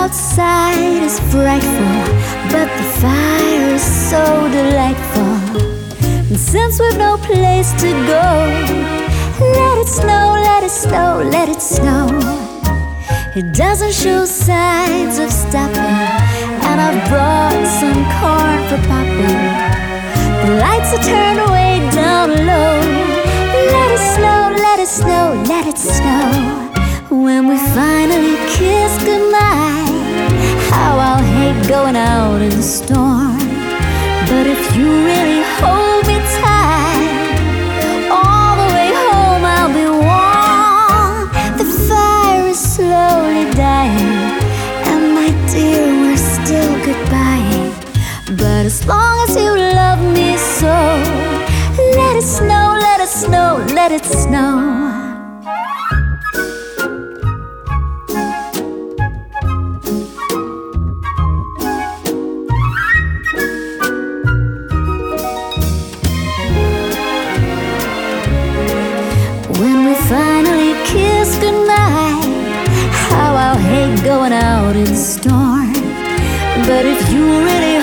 outside is frightful, but the fire is so delightful. And since we've no place to go, let it snow, let it snow, let it snow. It doesn't show signs of stopping, and I've brought some corn for popping. The lights are turned way down low. Let it snow, let it snow, let it snow. When we finally kiss goodnight, how I'll hate going out in the storm. But if you really hold me tight, all the way home I'll be warm. The fire is slowly dying, and my dear, we're still goodbye. But as long as you love me so, let it snow, let it snow, let it snow. When we finally kiss goodnight, how I'll hate going out in the storm. But if you really